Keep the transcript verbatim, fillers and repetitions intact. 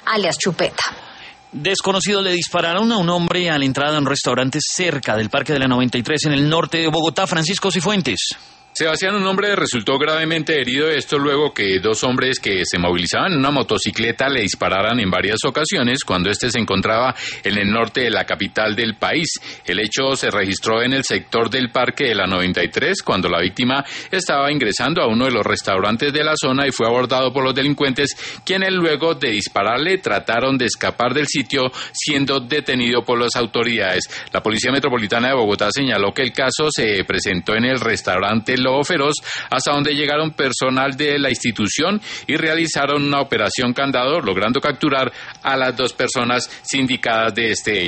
alias Chupeta. Desconocidos le dispararon a un hombre a la entrada de un restaurante cerca del Parque de la noventa y tres en el norte de Bogotá. Francisco Cifuentes. Sebastián, un hombre resultó gravemente herido, esto luego que dos hombres que se movilizaban en una motocicleta le dispararan en varias ocasiones cuando éste se encontraba en el norte de la capital del país. El hecho se registró en el sector del Parque de la noventa y tres cuando la víctima estaba ingresando a uno de los restaurantes de la zona y fue abordado por los delincuentes, quienes luego de dispararle trataron de escapar del sitio, siendo detenido por las autoridades. La Policía Metropolitana de Bogotá señaló que el caso se presentó en el restaurante Lobo Feroz, hasta donde llegaron personal de la institución y realizaron una operación candado, logrando capturar a las dos personas sindicadas de este hecho.